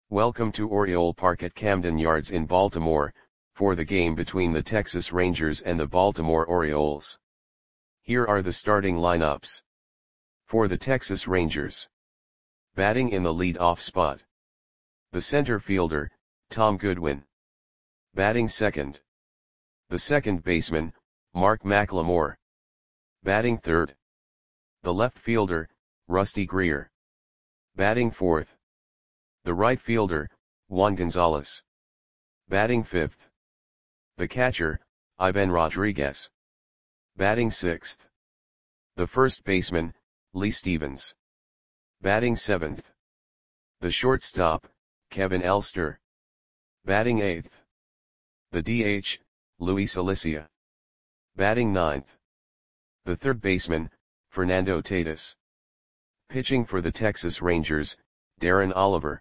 Welcome to Oriole Park at Camden Yards in Baltimore, for the game between the Texas Rangers and the Baltimore Orioles. Here are the starting lineups. For the Texas Rangers. Batting in the lead-off spot. The center fielder, Tom Goodwin. Batting second. The second baseman, Mark McLemore. Batting third. The left fielder, Rusty Greer. Batting fourth. The right fielder, Juan Gonzalez. Batting fifth. The catcher, Ivan Rodriguez. Batting sixth. The first baseman, Lee Stevens. Batting seventh. The shortstop, Kevin Elster. Batting eighth. The DH, Luis Alicia. Batting ninth. The third baseman, Fernando Tatis. Pitching for the Texas Rangers, Darren Oliver.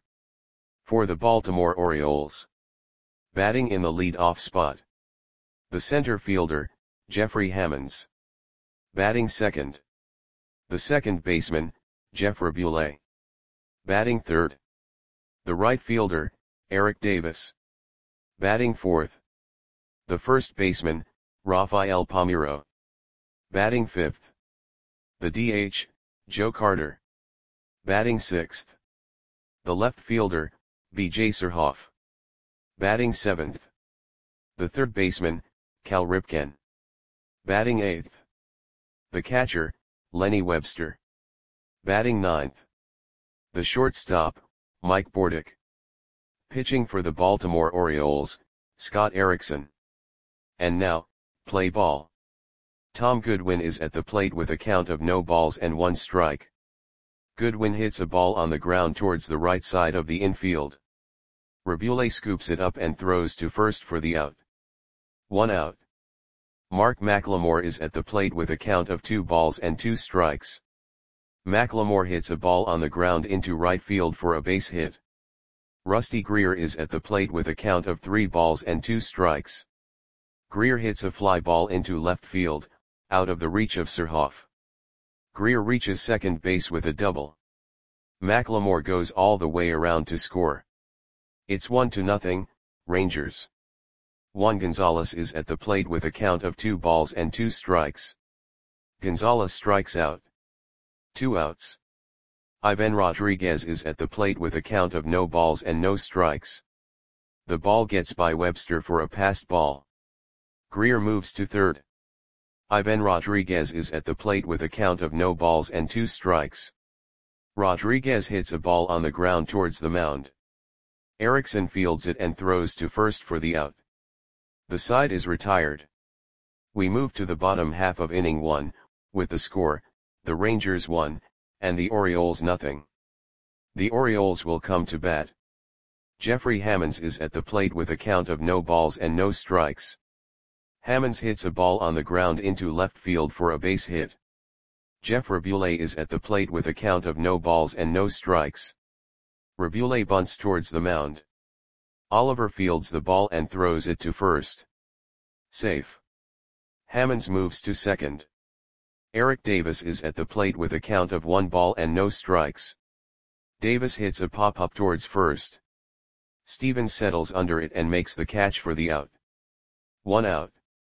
For the Baltimore Orioles. Batting in the lead-off spot. The center fielder, Jeffrey Hammonds. Batting second. The second baseman, Jeff Raboulet. Batting third. The right fielder, Eric Davis. Batting fourth. The first baseman, Rafael Palmeiro. Batting fifth. The DH, Joe Carter. Batting sixth. The left fielder, B.J. Surhoff. Batting seventh. The third baseman, Cal Ripken. Batting eighth. The catcher, Lenny Webster. Batting ninth. The shortstop, Mike Bordick. Pitching for the Baltimore Orioles, Scott Erickson. And now, play ball. Tom Goodwin is at the plate with a count of no balls and one strike. Goodwin hits a ball on the ground towards the right side of the infield. Raboulet scoops it up and throws to first for the out. 1 out. Mark McLemore is at the plate with a count of 2 balls and 2 strikes. McLemore hits a ball on the ground into right field for a base hit. Rusty Greer is at the plate with a count of 3 balls and 2 strikes. Greer hits a fly ball into left field, out of the reach of Surhoff. Greer reaches second base with a double. McLemore goes all the way around to score. It's 1-0, Rangers. Juan Gonzalez is at the plate with a count of 2 balls and 2 strikes. Gonzalez strikes out. 2 outs. Ivan Rodriguez is at the plate with a count of no balls and no strikes. The ball gets by Webster for a passed ball. Greer moves to third. Ivan Rodriguez is at the plate with a count of no balls and 2 strikes. Rodriguez hits a ball on the ground towards the mound. Erickson fields it and throws to first for the out. The side is retired. We move to the bottom half of inning 1, with the score, the Rangers 1, and the Orioles 0. The Orioles will come to bat. Jeffrey Hammonds is at the plate with a count of no balls and no strikes. Hammonds hits a ball on the ground into left field for a base hit. Jeff Raboulet is at the plate with a count of no balls and no strikes. Raboulet bunts towards the mound. Oliver fields the ball and throws it to first. Safe. Hammonds moves to second. Eric Davis is at the plate with a count of 1 ball and no strikes. Davis hits a pop-up towards first. Stevens settles under it and makes the catch for the out. 1 out.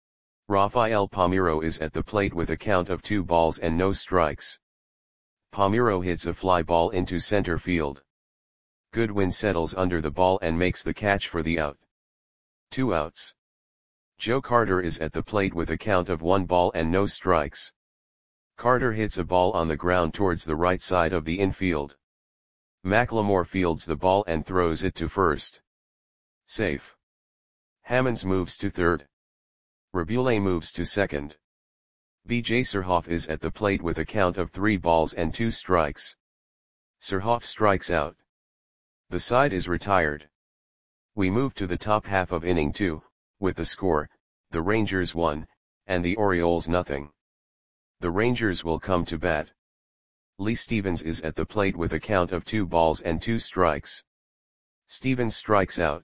Rafael Palmeiro is at the plate with a count of 2 balls and no strikes. Palmeiro hits a fly ball into center field. Goodwin settles under the ball and makes the catch for the out. 2 outs. Joe Carter is at the plate with a count of 1 ball and no strikes. Carter hits a ball on the ground towards the right side of the infield. McLemore fields the ball and throws it to first. Safe. Hammonds moves to third. Raboulet moves to second. B.J. Surhoff is at the plate with a count of 3 balls and 2 strikes. Surhoff strikes out. The side is retired. We move to the top half of inning 2, with the score, the Rangers 1, and the Orioles 0. The Rangers will come to bat. Lee Stevens is at the plate with a count of 2 balls and 2 strikes. Stevens strikes out.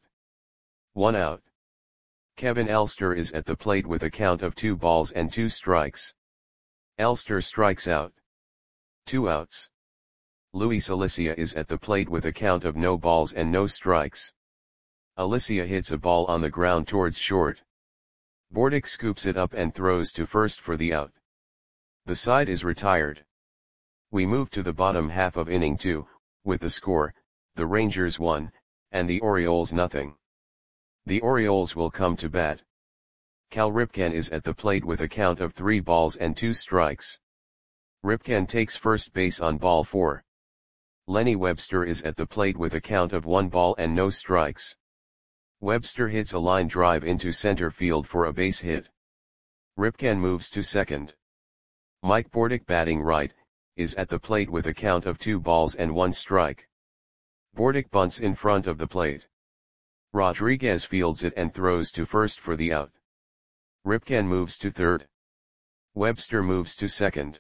1 out. Kevin Elster is at the plate with a count of 2 balls and 2 strikes. Elster strikes out. 2 outs. Luis Alicia is at the plate with a count of no balls and no strikes. Alicia hits a ball on the ground towards short. Bordick scoops it up and throws to first for the out. The side is retired. We move to the bottom half of inning 2, with the score, the Rangers 1, and the Orioles nothing. The Orioles will come to bat. Cal Ripken is at the plate with a count of 3 balls and 2 strikes. Ripken takes first base on ball 4. Lenny Webster is at the plate with a count of 1 ball and no strikes. Webster hits a line drive into center field for a base hit. Ripken moves to second. Mike Bordick, batting right, is at the plate with a count of 2 balls and 1 strike. Bordick bunts in front of the plate. Rodriguez fields it and throws to first for the out. Ripken moves to third. Webster moves to second.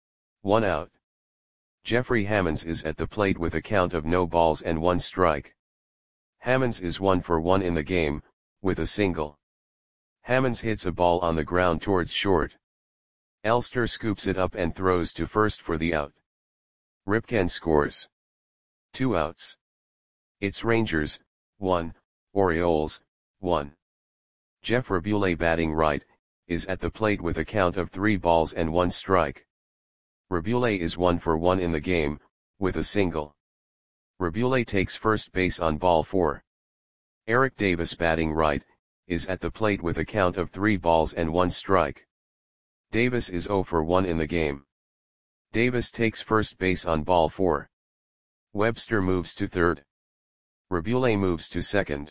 1 out. Jeffrey Hammonds is at the plate with a count of no balls and 1 strike. Hammonds is 1 for 1 in the game, with a single. Hammonds hits a ball on the ground towards short. Elster scoops it up and throws to first for the out. Ripken scores. 2 outs. It's Rangers, 1, Orioles, 1. Jeff Rabule, batting right, is at the plate with a count of 3 balls and 1 strike. Rabule is 1 for 1 in the game, with a single. Rabule takes first base on ball 4. Eric Davis, batting right, is at the plate with a count of 3 balls and 1 strike. Davis is 0 for 1 in the game. Davis takes first base on ball 4. Webster moves to third. Rabule moves to second.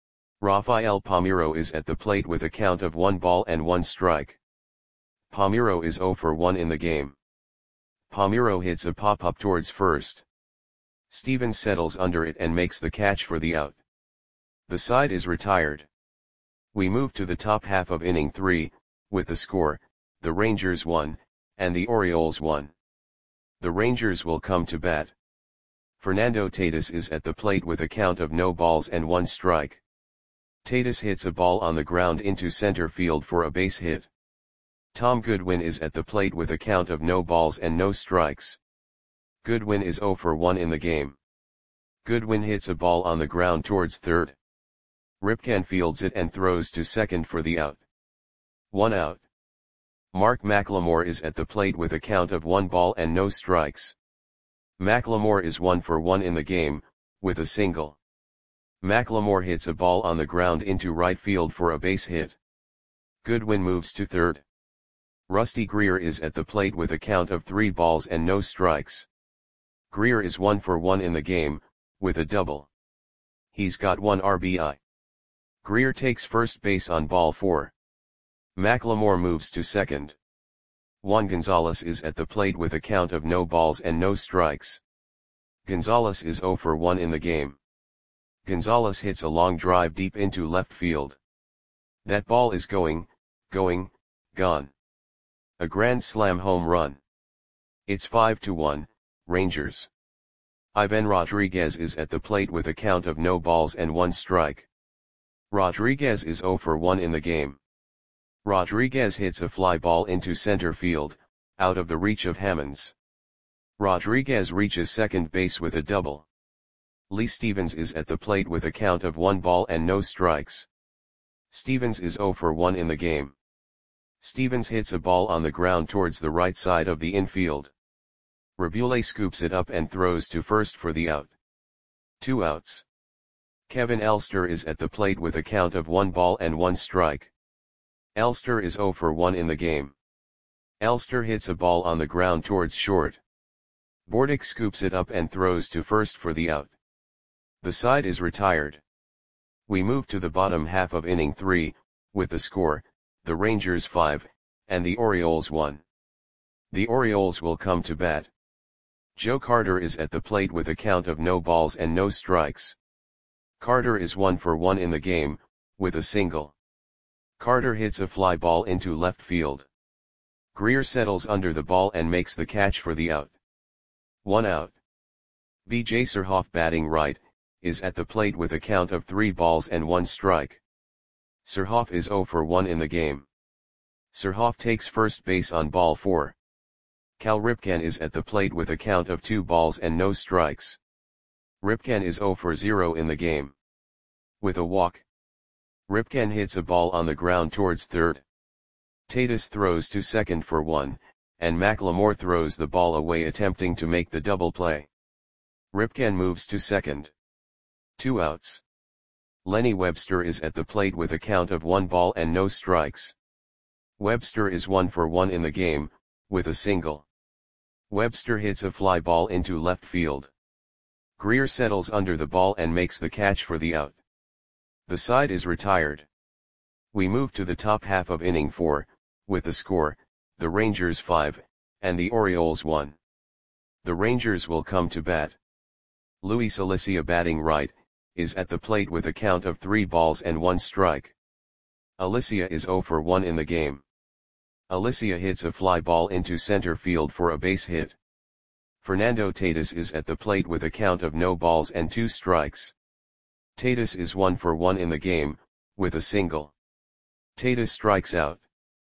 Rafael Palmeiro is at the plate with a count of 1 ball and 1 strike. Palmeiro is 0 for 1 in the game. Palmeiro hits a pop-up towards first. Stevens settles under it and makes the catch for the out. The side is retired. We move to the top half of inning 3, with the score, the Rangers 1, and the Orioles 1. The Rangers will come to bat. Fernando Tatis is at the plate with a count of no balls and 1 strike. Tatis hits a ball on the ground into center field for a base hit. Tom Goodwin is at the plate with a count of no balls and no strikes. Goodwin is 0 for 1 in the game. Goodwin hits a ball on the ground towards third. Ripken fields it and throws to second for the out. 1 out. Mark McLemore is at the plate with a count of 1 ball and no strikes. McLemore is 1 for 1 in the game, with a single. McLemore hits a ball on the ground into right field for a base hit. Goodwin moves to third. Rusty Greer is at the plate with a count of 3 balls and no strikes. Greer is 1 for 1 in the game, with a double. He's got 1 RBI. Greer takes first base on ball 4. McLemore moves to second. Juan Gonzalez is at the plate with a count of no balls and no strikes. Gonzalez is 0 for 1 in the game. Gonzalez hits a long drive deep into left field. That ball is gone. A grand slam home run. It's 5-1, Rangers. Ivan Rodriguez is at the plate with a count of no balls and 1 strike. Rodriguez is 0 for 1 in the game. Rodriguez hits a fly ball into center field, out of the reach of Hammonds. Rodriguez reaches second base with a double. Lee Stevens is at the plate with a count of 1 ball and no strikes. Stevens is 0 for 1 in the game. Stevens hits a ball on the ground towards the right side of the infield. Rabule scoops it up and throws to first for the out. 2 outs. Kevin Elster is at the plate with a count of 1 ball and 1 strike. Elster is 0 for 1 in the game. Elster hits a ball on the ground towards short. Bordick scoops it up and throws to first for the out. The side is retired. We move to the bottom half of inning 3, with the score, the Rangers 5, and the Orioles 1. The Orioles will come to bat. Joe Carter is at the plate with a count of no balls and no strikes. Carter is 1 for 1 in the game, with a single. Carter hits a fly ball into left field. Greer settles under the ball and makes the catch for the out. 1 out. B.J. Surhoff, batting right, is at the plate with a count of 3 balls and 1 strike. Surhoff is 0 for 1 in the game. Surhoff takes first base on ball 4. Cal Ripken is at the plate with a count of 2 balls and no strikes. Ripken is 0 for 0 in the game. With a walk. Ripken hits a ball on the ground towards third. Tatis throws to second for 1, and McLemore throws the ball away attempting to make the double play. Ripken moves to second. 2 outs. Lenny Webster is at the plate with a count of 1 ball and no strikes. Webster is 1 for 1 in the game, with a single. Webster hits a fly ball into left field. Greer settles under the ball and makes the catch for the out. The side is retired. We move to the top half of inning 4, with the score, the Rangers 5, and the Orioles 1. The Rangers will come to bat. Luis Alicia, batting right, is at the plate with a count of 3 balls and 1 strike. Alicia is 0 for 1 in the game. Alicia hits a fly ball into center field for a base hit. Fernando Tatis is at the plate with a count of no balls and 2 strikes. Tatis is 1 for 1 in the game, with a single. Tatis strikes out.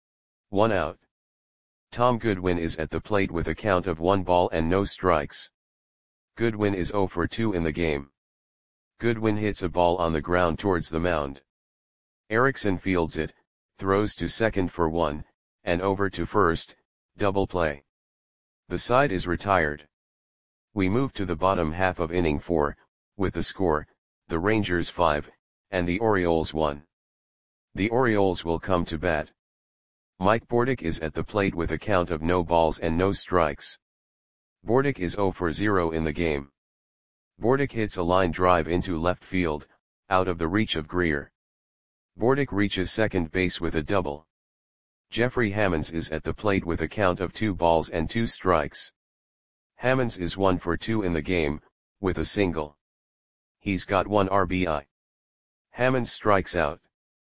1 out. Tom Goodwin is at the plate with a count of 1 ball and no strikes. Goodwin is 0 for 2 in the game. Goodwin hits a ball on the ground towards the mound. Erickson fields it, throws to second for 1, and over to first, double play. The side is retired. We move to the bottom half of inning 4, with the score, the Rangers 5, and the Orioles 1. The Orioles will come to bat. Mike Bordick is at the plate with a count of no balls and no strikes. Bordick is 0 for 0 in the game. Bordick hits a line drive into left field, out of the reach of Greer. Bordick reaches second base with a double. Jeffrey Hammonds is at the plate with a count of 2 balls and 2 strikes. Hammonds is 1 for 2 in the game, with a single. He's got 1 RBI. Hammonds strikes out.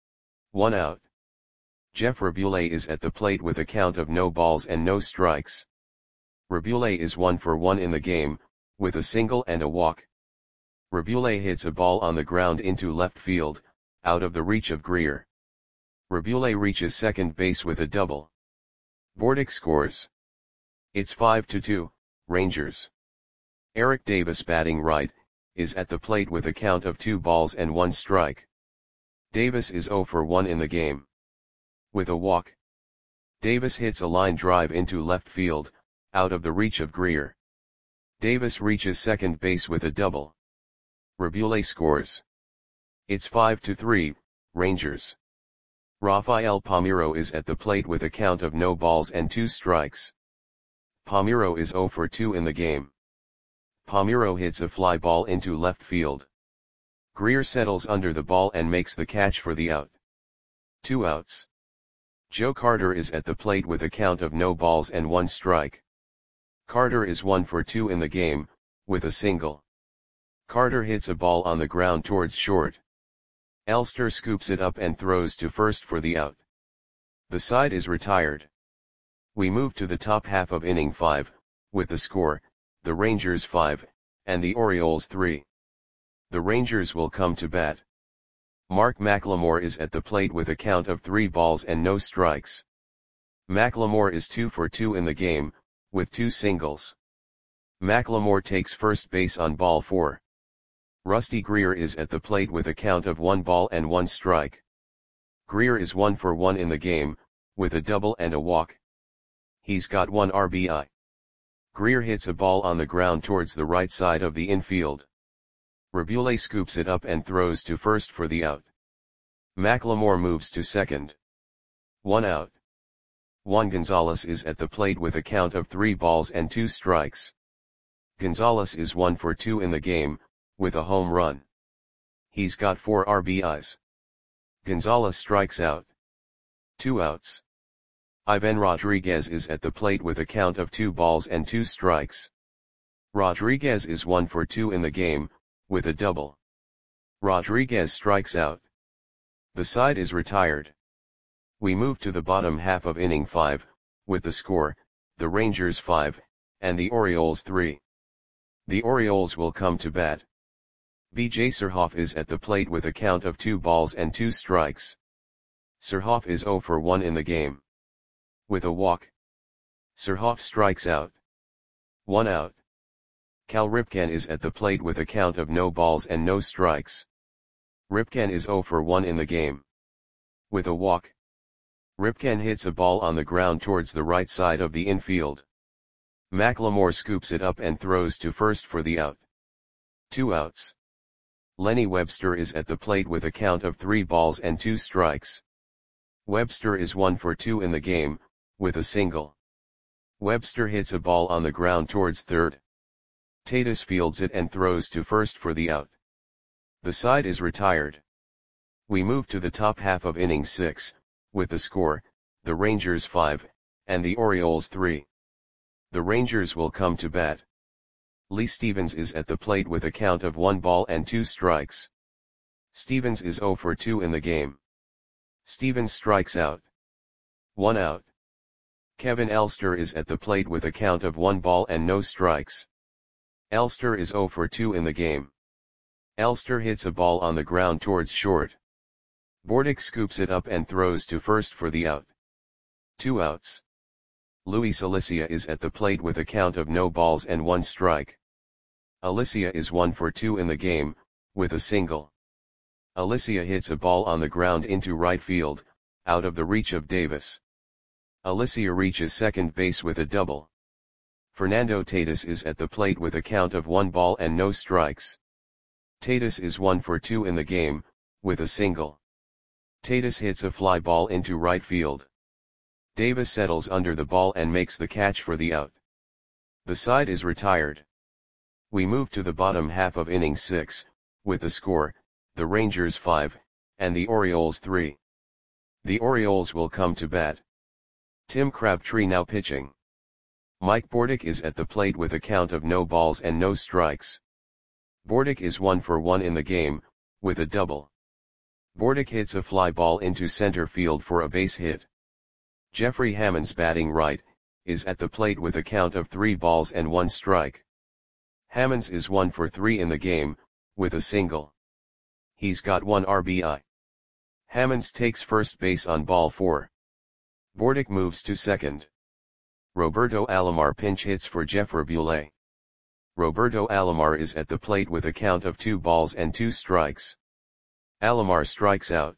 1 out. Jeff Raboulet is at the plate with a count of no balls and no strikes. Raboulet is 1 for 1 in the game, with a single and a walk. Raboulet hits a ball on the ground into left field, out of the reach of Greer. Raboulet reaches second base with a double. Bordick scores. It's 5-2, Rangers. Eric Davis, batting right, is at the plate with a count of 2 balls and 1 strike. Davis is 0 for 1 in the game. With a walk. Davis hits a line drive into left field, out of the reach of Greer. Davis reaches second base with a double. Raboulet scores. It's 5-3, Rangers. Rafael Palmeiro is at the plate with a count of no balls and 2 strikes. Palmeiro is 0 for 2 in the game. Palmeiro hits a fly ball into left field. Greer settles under the ball and makes the catch for the out. 2 outs. Joe Carter is at the plate with a count of no balls and 1 strike. Carter is 1 for 2 in the game, with a single. Carter hits a ball on the ground towards short. Elster scoops it up and throws to first for the out. The side is retired. We move to the top half of inning 5, with the score, the Rangers 5, and the Orioles 3. The Rangers will come to bat. Mark McLemore is at the plate with a count of 3 balls and no strikes. McLemore is 2 for 2 in the game, with 2 singles. McLemore takes first base on ball 4. Rusty Greer is at the plate with a count of 1 ball and 1 strike. Greer is 1 for 1 in the game, with a double and a walk. He's got 1 RBI. Greer hits a ball on the ground towards the right side of the infield. Raboulet scoops it up and throws to first for the out. McLemore moves to second. 1 out. Juan Gonzalez is at the plate with a count of 3 balls and 2 strikes. Gonzalez is 1 for 2 in the game, with a home run. He's got 4 RBIs. Gonzalez strikes out. 2 outs. Ivan Rodriguez is at the plate with a count of 2 balls and 2 strikes. Rodriguez is 1 for 2 in the game, with a double. Rodriguez strikes out. The side is retired. We move to the bottom half of inning 5, with the score, the Rangers 5, and the Orioles 3. The Orioles will come to bat. B.J. Surhoff is at the plate with a count of 2 balls and 2 strikes. Surhoff is 0 for 1 in the game. With a walk. Surhoff strikes out. 1 out. Cal Ripken is at the plate with a count of no balls and no strikes. Ripken is 0 for 1 in the game. With a walk. Ripken hits a ball on the ground towards the right side of the infield. McLemore scoops it up and throws to first for the out. 2 outs. Lenny Webster is at the plate with a count of 3 balls and 2 strikes. Webster is 1 for 2 in the game, with a single. Webster hits a ball on the ground towards third. Tatis fields it and throws to first for the out. The side is retired. We move to the top half of inning 6, with the score, the Rangers 5, and the Orioles 3. The Rangers will come to bat. Lee Stevens is at the plate with a count of 1 ball and 2 strikes. Stevens is 0 for 2 in the game. Stevens strikes out. 1 out. Kevin Elster is at the plate with a count of 1 ball and no strikes. Elster is 0 for 2 in the game. Elster hits a ball on the ground towards short. Bordick scoops it up and throws to first for the out. 2 outs. Luis Alicia is at the plate with a count of no balls and 1 strike. Alicia is 1 for 2 in the game, with a single. Alicia hits a ball on the ground into right field, out of the reach of Davis. Alicia reaches second base with a double. Fernando Tatis is at the plate with a count of 1 ball and no strikes. Tatis is 1 for 2 in the game, with a single. Tatis hits a fly ball into right field. Davis settles under the ball and makes the catch for the out. The side is retired. We move to the bottom half of inning 6, with the score, the Rangers 5, and the Orioles 3. The Orioles will come to bat. Tim Crabtree now pitching. Mike Bordick is at the plate with a count of no balls and no strikes. Bordick is 1 for 1 in the game, with a double. Bordick hits a fly ball into center field for a base hit. Jeffrey Hammonds batting right, is at the plate with a count of 3 balls and 1 strike. Hammonds is 1 for 3 in the game, with a single. He's got 1 RBI. Hammonds takes first base on ball 4. Bordick moves to second. Roberto Alomar pinch hits for Jeffrey Buehler. Roberto Alomar is at the plate with a count of 2 balls and 2 strikes. Alomar strikes out.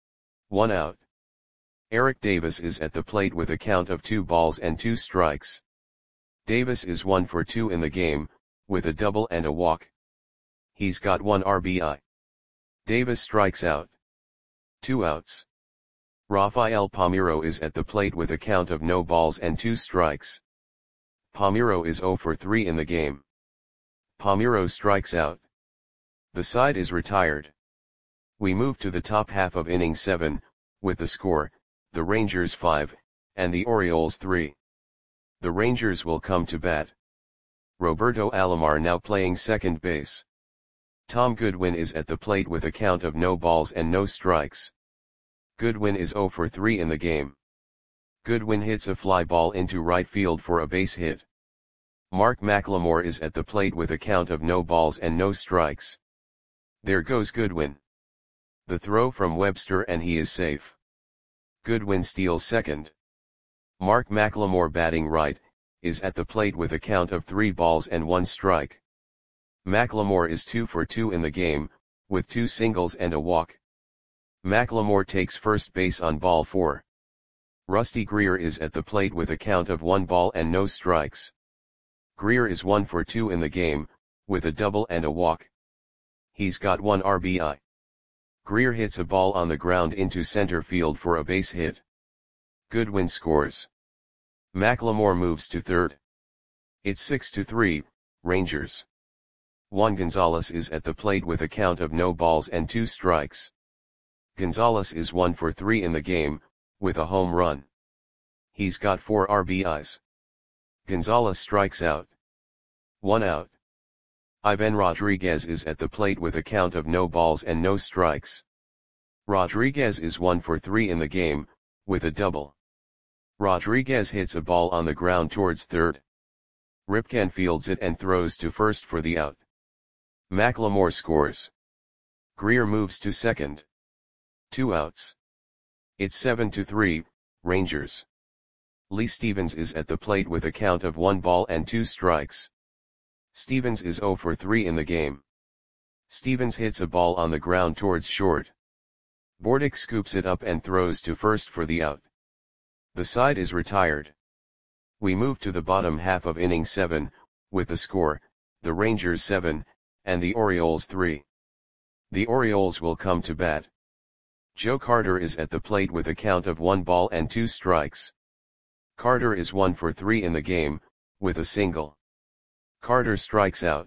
1 out. Eric Davis is at the plate with a count of 2 balls and 2 strikes. Davis is 1 for 2 in the game, with a double and a walk. He's got 1 RBI. Davis strikes out. 2 outs. Rafael Palmeiro is at the plate with a count of no balls and 2 strikes. Palmeiro is 0 for 3 in the game. Palmeiro strikes out. The side is retired. We move to the top half of inning 7, with the score, the Rangers 5, and the Orioles 3. The Rangers will come to bat. Roberto Alomar now playing second base. Tom Goodwin is at the plate with a count of no balls and no strikes. Goodwin is 0 for 3 in the game. Goodwin hits a fly ball into right field for a base hit. Mark McLemore is at the plate with a count of no balls and no strikes. There goes Goodwin. The throw from Webster and he is safe. Goodwin steals second. Mark McLemore batting right, is at the plate with a count of 3 balls and 1 strike. McLemore is 2 for 2 in the game, with 2 singles and a walk. McLemore takes first base on ball 4. Rusty Greer is at the plate with a count of 1 ball and no strikes. Greer is 1 for 2 in the game, with a double and a walk. He's got 1 RBI. Greer hits a ball on the ground into center field for a base hit. Goodwin scores. McLemore moves to third. It's 6-3, Rangers. Juan Gonzalez is at the plate with a count of no balls and 2 strikes. Gonzalez is 1 for 3 in the game, with a home run. He's got 4 RBIs. Gonzalez strikes out. 1 out. Ivan Rodriguez is at the plate with a count of no balls and no strikes. Rodriguez is 1 for 3 in the game, with a double. Rodriguez hits a ball on the ground towards third. Ripken fields it and throws to first for the out. McLemore scores. Greer moves to second. 2 outs. It's 7-3, Rangers. Lee Stevens is at the plate with a count of 1 ball and 2 strikes. Stevens is 0 for 3 in the game. Stevens hits a ball on the ground towards short. Bordick scoops it up and throws to first for the out. The side is retired. We move to the bottom half of inning 7, with the score, the Rangers 7, and the Orioles 3. The Orioles will come to bat. Joe Carter is at the plate with a count of 1 ball and 2 strikes. Carter is 1 for 3 in the game, with a single. Carter strikes out.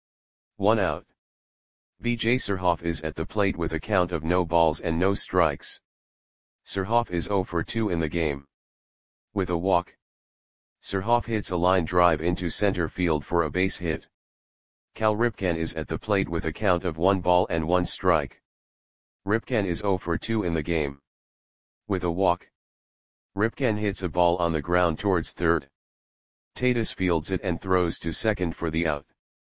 1 out. B.J. Surhoff is at the plate with a count of no balls and no strikes. Surhoff is 0 for 2 in the game. With a walk. Surhoff hits a line drive into center field for a base hit. Cal Ripken is at the plate with a count of 1 ball and 1 strike. Ripken is 0 for 2 in the game. With a walk. Ripken hits a ball on the ground towards third. Tatis fields it and throws to second for the out.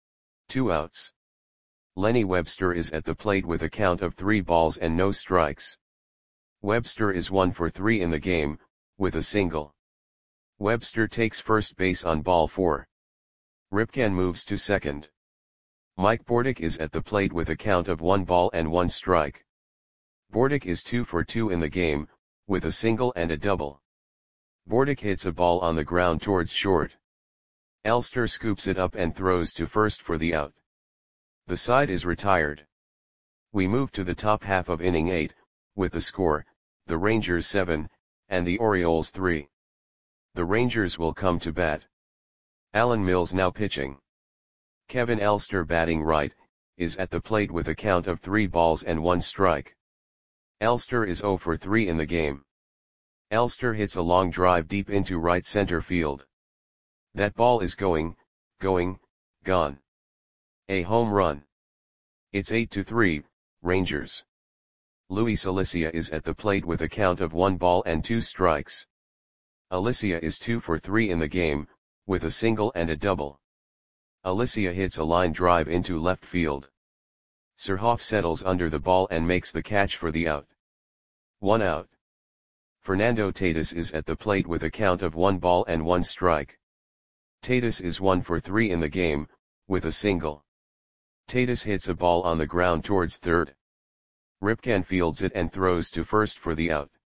2 outs. Lenny Webster is at the plate with a count of 3 balls and no strikes. Webster is 1 for 3 in the game, with a single. Webster takes first base on ball 4. Ripken moves to second. Mike Bordick is at the plate with a count of 1 ball and 1 strike. Bordick is 2 for 2 in the game, with a single and a double. Bordick hits a ball on the ground towards short. Elster scoops it up and throws to first for the out. The side is retired. We move to the top half of inning 8, with the score, the Rangers 7, and the Orioles 3. The Rangers will come to bat. Alan Mills now pitching. Kevin Elster batting right, is at the plate with a count of 3 balls and 1 strike. Elster is 0 for 3 in the game. Elster hits a long drive deep into right center field. That ball is gone. A home run. It's 8-3, Rangers. Luis Alicia is at the plate with a count of 1 ball and 2 strikes. Alicia is 2 for 3 in the game, with a single and a double. Alicia hits a line drive into left field. Surhoff settles under the ball and makes the catch for the out. 1 out. Fernando Tatis is at the plate with a count of 1 ball and 1 strike. Tatis is 1 for 3 in the game, with a single. Tatis hits a ball on the ground towards third. Ripken fields it and throws to first for the out.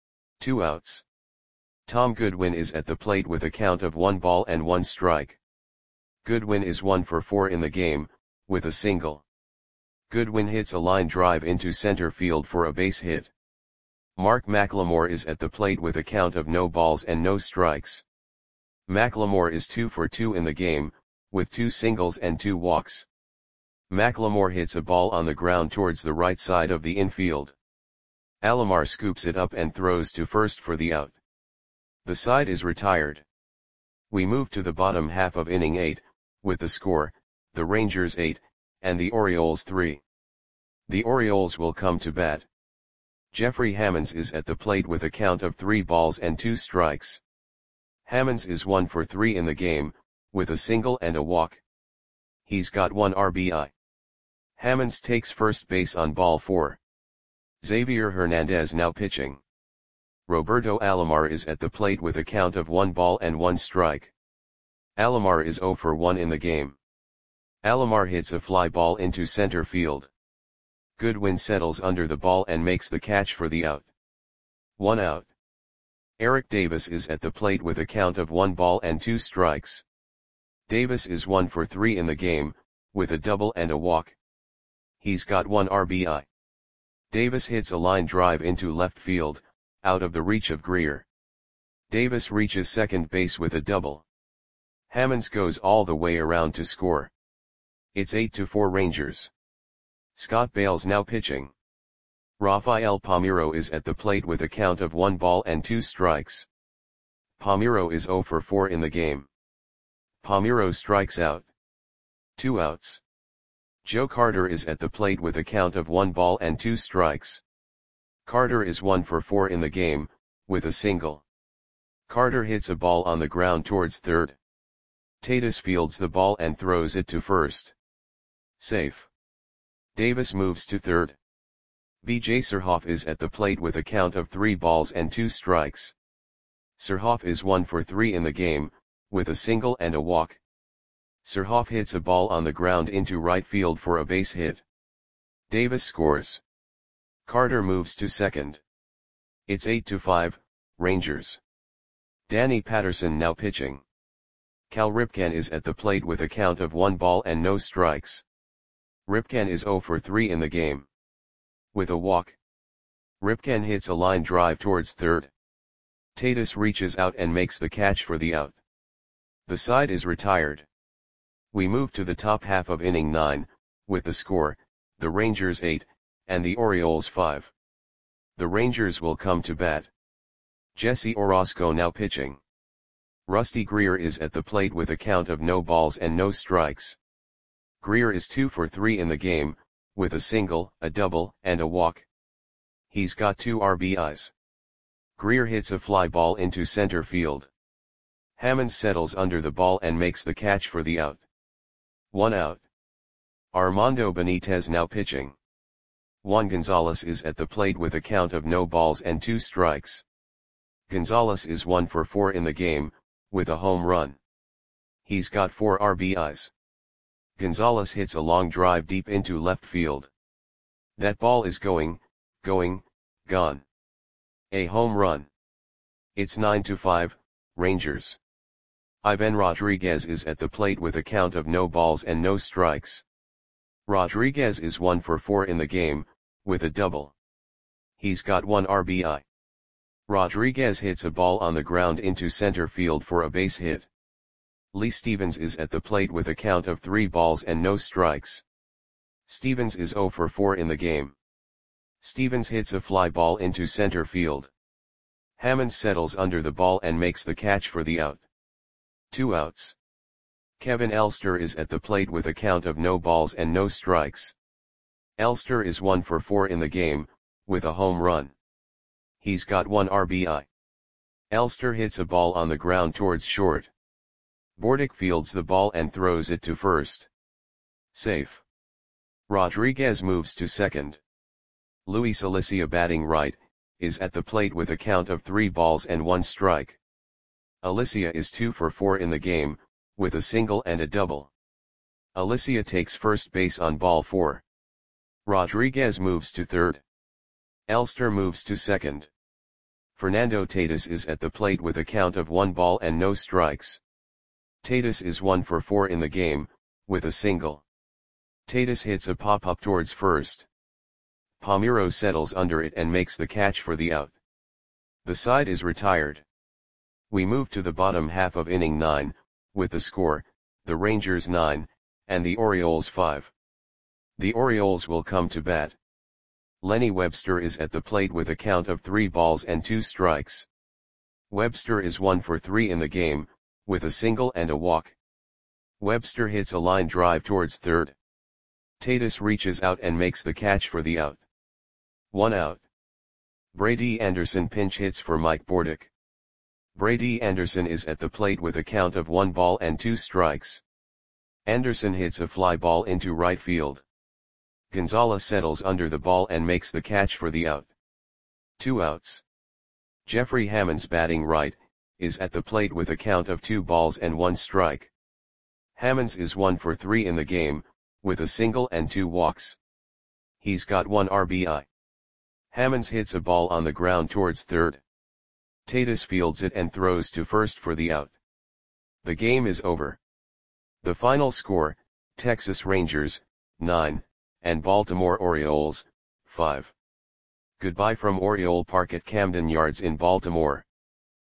2 outs. Tom Goodwin is at the plate with a count of 1 ball and 1 strike. Goodwin is 1 for 4 in the game, with a single. Goodwin hits a line drive into center field for a base hit. Mark McLemore is at the plate with a count of no balls and no strikes. McLemore is 2 for 2 in the game, with 2 singles and 2 walks. McLemore hits a ball on the ground towards the right side of the infield. Alomar scoops it up and throws to first for the out. The side is retired. We move to the bottom half of inning 8, with the score, the Rangers 8, and the Orioles 3. The Orioles will come to bat. Jeffrey Hammonds is at the plate with a count of 3 balls and 2 strikes. Hammonds is 1 for 3 in the game, with a single and a walk. He's got 1 RBI. Hammonds takes first base on ball 4. Xavier Hernandez now pitching. Roberto Alomar is at the plate with a count of 1 ball and 1 strike. Alomar is 0 for 1 in the game. Alomar hits a fly ball into center field. Goodwin settles under the ball and makes the catch for the out. 1 out. Eric Davis is at the plate with a count of 1 ball and 2 strikes. Davis is 1 for 3 in the game, with a double and a walk. He's got 1 RBI. Davis hits a line drive into left field, out of the reach of Greer. Davis reaches second base with a double. Hammonds goes all the way around to score. It's 8-4 Rangers. Scott Bales now pitching. Rafael Palmeiro is at the plate with a count of 1 ball and 2 strikes. Palmeiro is 0 for 4 in the game. Palmeiro strikes out. 2 outs. Joe Carter is at the plate with a count of 1 ball and 2 strikes. Carter is 1 for 4 in the game, with a single. Carter hits a ball on the ground towards third. Tatis fields the ball and throws it to first. Safe. Davis moves to third. B.J. Surhoff is at the plate with a count of 3 balls and 2 strikes. Surhoff is 1 for 3 in the game, with a single and a walk. Surhoff hits a ball on the ground into right field for a base hit. Davis scores. Carter moves to second. It's 8-5, Rangers. Danny Patterson now pitching. Cal Ripken is at the plate with a count of 1 ball and no strikes. Ripken is 0 for 3 in the game. With a walk. Ripken hits a line drive towards third. Tatis reaches out and makes the catch for the out. The side is retired. We move to the top half of inning 9, with the score, the Rangers 8, and the Orioles 5. The Rangers will come to bat. Jesse Orosco now pitching. Rusty Greer is at the plate with a count of no balls and no strikes. Greer is 2 for 3 in the game, with a single, a double, and a walk. He's got 2 RBIs. Greer hits a fly ball into center field. Hammonds settles under the ball and makes the catch for the out. 1 out. Armando Benitez now pitching. Juan Gonzalez is at the plate with a count of no balls and 2 strikes. Gonzalez is 1 for 4 in the game, with a home run. He's got 4 RBIs. Gonzalez hits a long drive deep into left field. That ball is gone. A home run. It's 9-5, Rangers. Ivan Rodriguez is at the plate with a count of no balls and no strikes. Rodriguez is 1 for 4 in the game, with a double. He's got 1 RBI. Rodriguez hits a ball on the ground into center field for a base hit. Lee Stevens is at the plate with a count of 3 balls and no strikes. Stevens is 0 for 4 in the game. Stevens hits a fly ball into center field. Hammond settles under the ball and makes the catch for the out. 2 outs. Kevin Elster is at the plate with a count of no balls and no strikes. Elster is 1 for 4 in the game, with a home run. He's got 1 RBI. Elster hits a ball on the ground towards short. Bordick fields the ball and throws it to first. Safe. Rodriguez moves to second. Luis Alicia batting right, is at the plate with a count of 3 balls and 1 strike. Alicia is 2 for 4 in the game, with a single and a double. Alicia takes first base on ball 4. Rodriguez moves to third. Elster moves to second. Fernando Tatis is at the plate with a count of 1 ball and no strikes. Tatis is 1 for 4 in the game, with a single. Tatis hits a pop-up towards first. Palmeiro settles under it and makes the catch for the out. The side is retired. We move to the bottom half of inning 9, with the score, the Rangers 9, and the Orioles 5. The Orioles will come to bat. Lenny Webster is at the plate with a count of 3 balls and 2 strikes. Webster is 1 for 3 in the game, with a single and a walk. Webster hits a line drive towards third. Tatis reaches out and makes the catch for the out. 1 out. Brady Anderson pinch hits for Mike Bordick. Brady Anderson is at the plate with a count of 1 ball and 2 strikes. Anderson hits a fly ball into right field. Gonzalez settles under the ball and makes the catch for the out. 2 outs. Jeffrey Hammonds batting right, is at the plate with a count of 2 balls and 1 strike. Hammonds is 1 for 3 in the game, with a single and 2 walks. He's got 1 RBI. Hammonds hits a ball on the ground towards third. Tatis fields it and throws to first for the out. The game is over. The final score, Texas Rangers, 9, and Baltimore Orioles, 5. Goodbye from Oriole Park at Camden Yards in Baltimore.